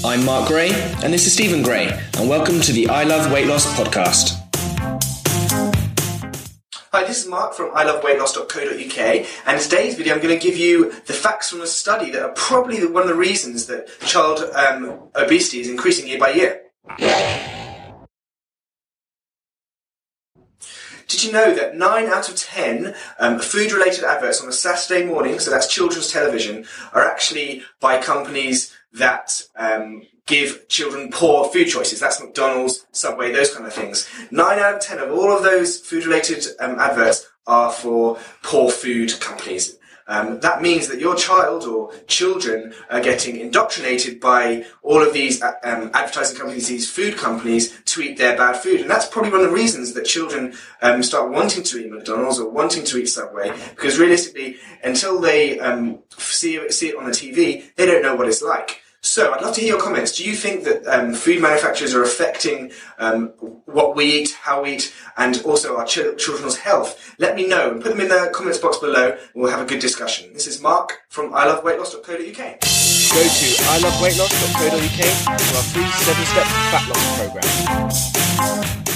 I'm Mark Gray, and this is Stephen Gray, and welcome to the I Love Weight Loss podcast. Hi, this is Mark from iloveweightloss.co.uk, and in today's video I'm going to give you the facts from a study that are probably one of the reasons that child obesity is increasing year by year. Did you know that 9 out of 10 food-related adverts on a Saturday morning, so that's children's television, are actually by companies that give children poor food choices? That's McDonald's, Subway, those kind of things. 9 out of 10 of all of those food-related adverts are for poor food companies. That means that your child or children are getting indoctrinated by all of these advertising companies, these food companies, to eat their bad food. And that's probably one of the reasons that children start wanting to eat McDonald's or wanting to eat Subway, because realistically, until they see it on the TV, they don't know what it's like. So I'd love to hear your comments. Do you think that food manufacturers are affecting what we eat, how we eat, and also our children's health? Let me know and put them in the comments box below, and we'll have a good discussion. This is Mark from iloveweightloss.co.uk. Go to iloveweightloss.co.uk for our free 7-step fat loss program.